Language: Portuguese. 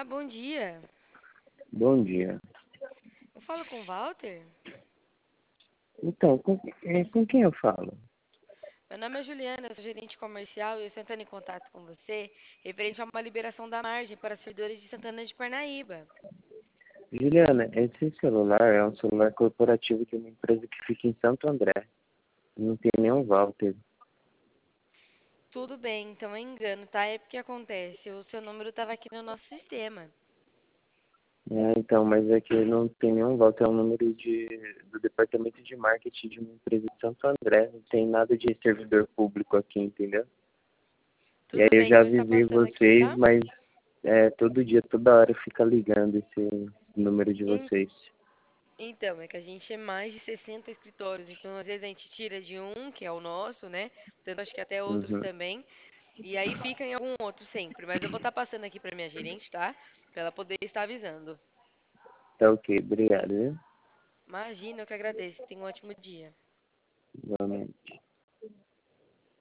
Olá, bom dia. Bom dia. Eu falo com o Walter? Então, com quem eu falo? Meu nome é Juliana, eu sou gerente comercial e eu estou entrando em contato com você referente a uma liberação da margem para servidores de Santana de Parnaíba. Juliana, esse celular é um celular corporativo de uma empresa que fica em Santo André. Não tem nenhum Walter. Tudo bem, então é engano, tá? É porque acontece, o seu número estava aqui no nosso sistema. Então, mas é que não tem nenhum Walter, é um número do departamento de marketing de uma empresa de Santo André. Não tem nada de servidor público aqui, entendeu? E aí Tudo eu bem, já vou estar avisei passando aqui, vocês, tá? mas todo dia, toda hora fica ligando esse número de En- vocês. Então, é que a gente é mais de 60 escritórios, então às vezes a gente tira de um, que é o nosso, né? Então acho que até outros Uhum. também. E aí fica em algum outro sempre. Mas eu vou estar passando aqui para minha gerente, tá? Para ela poder estar avisando. Tá ok, obrigado, viu? Imagina, eu que agradeço. Tenha um ótimo dia. Igualmente.